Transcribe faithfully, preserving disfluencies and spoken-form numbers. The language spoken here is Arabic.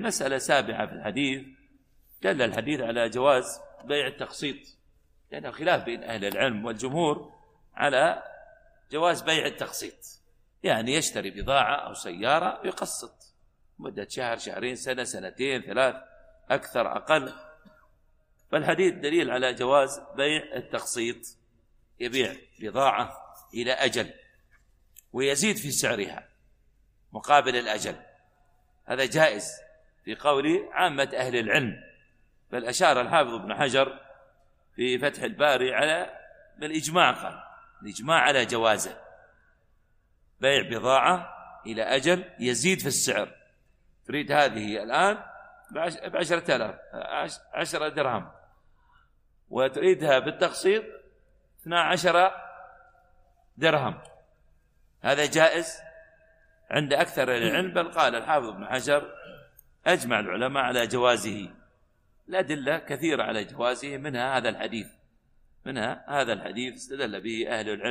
مسألة سابعة في الحديث، دل الحديث على جواز بيع التقسيط، لأنه خلاف بين أهل العلم والجمهور على جواز بيع التقسيط، يعني يشتري بضاعة أو سيارة ويقسط مدة شهر شهرين سنة سنتين ثلاث أكثر أقل. فالحديث دليل على جواز بيع التقسيط، يبيع بضاعة إلى أجل ويزيد في سعرها مقابل الأجل، هذا جائز في قول عامة أهل العلم. بل أشار الحافظ ابن حجر في فتح الباري على بالإجماع، قال الإجماع على جوازه بيع بضاعة إلى أجل يزيد في السعر، تريد هذه الآن بعشرة آلاف عشرة درهم وتريدها بالتقسيط اثنا عشر درهم، هذا جائز عند أكثر العلم. بل قال الحافظ ابن حجر أجمع العلماء على جوازه، الأدلة كثيرة على جوازه، منها هذا الحديث منها هذا الحديث استدل به أهل العلم.